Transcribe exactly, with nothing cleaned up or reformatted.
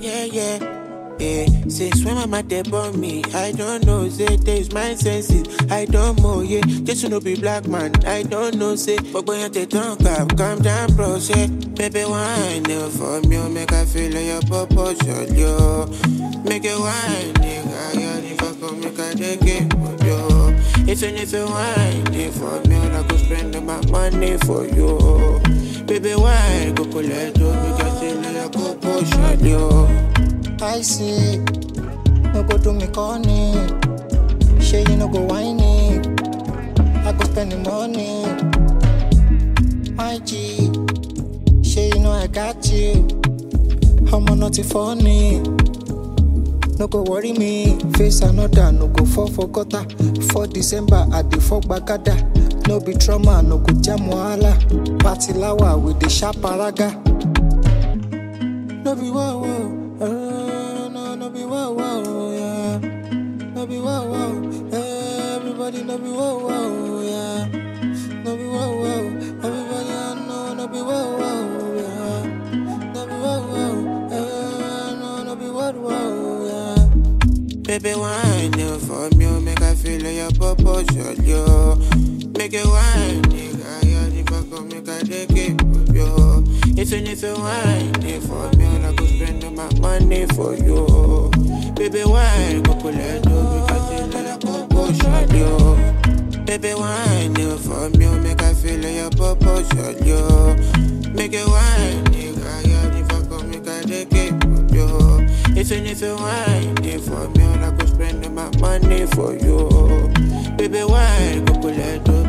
yeah, yeah. Yeah, since when my mother born me, I don't know, say there's my senses, I don't know, yeah, just to know be black man, I don't know, say, but when you don't cap, calm down, bro, say, baby, wine, never for me, make I feel like your proposal, yo, make it wine, nigga, yeah, if I come, make I take it, yo, if you need to wine, it for me, I could spend my money for you, baby, wine, go collect, yo, make I feel like your proposal, yo. I see, no go do me corny. Shay, you no go whiny. I go spend the money. My G, Shay, you know I got you. I'm not funny. No go worry me. Face another, no go fall for gutter. For December, I the fuck bagada. No be trauma, no go jam wala. Party lawa with the sharp paraga. No be wow wow. Uh, no, no be wow wow, yeah. No be wow wow, everybody no be wow wow, yeah. No be wow wow, everybody I know no be wow wow, yeah. No be wow wow, uh, no, no be wow wow, yeah. Baby, wine, you for me, make I feel like your proposal, yo. Make it wine, nigga, yeah, if I come, make I take it, yo. If you need to wine, it for me, I could spend my money for you. Baby, wine, go collect, yo, because you like a proposal, yo. Baby, wine, you for me, make I feel like your proposal, yo. Make it wine, nigga, yeah, if I come, make I take it, yo. If you need to wine, it for me, I could spend my money for you. Baby, wine, go collect, yo.